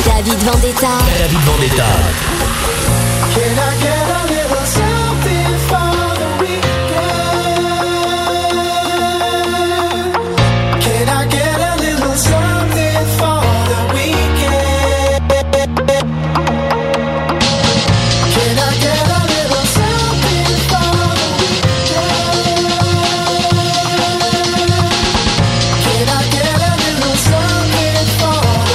David Vendetta. David Vendetta. Can I get a little something for the weekend? Can I get a little something for the weekend? Can I get a little something for the weekend? Can I get a little something for the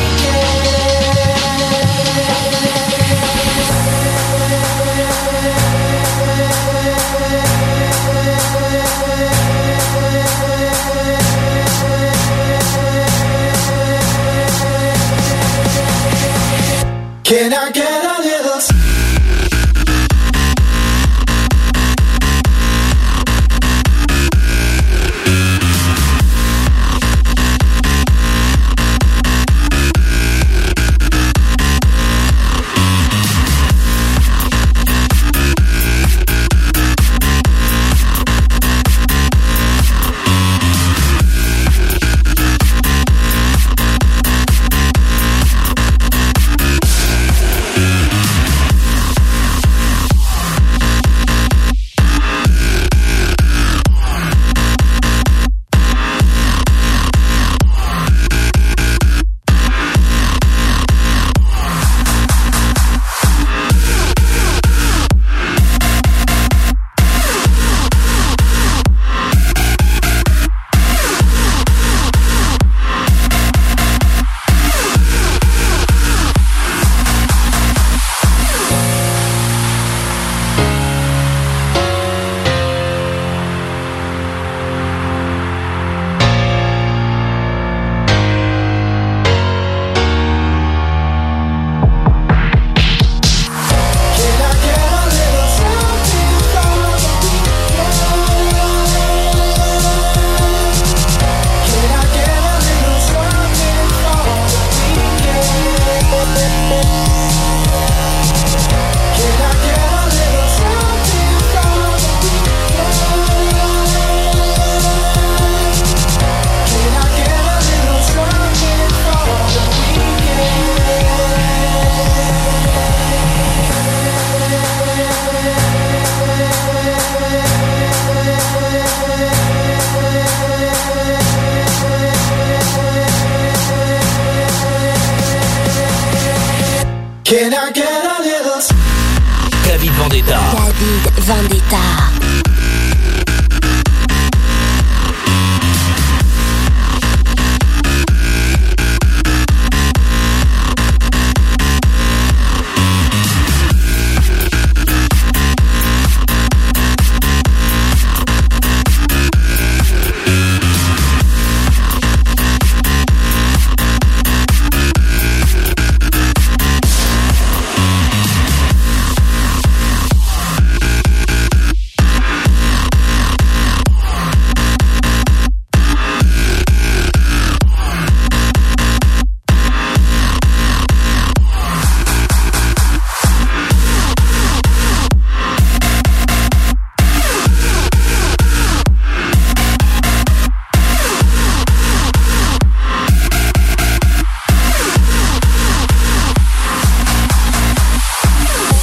Can I get a little? David Vendetta. David Vendetta.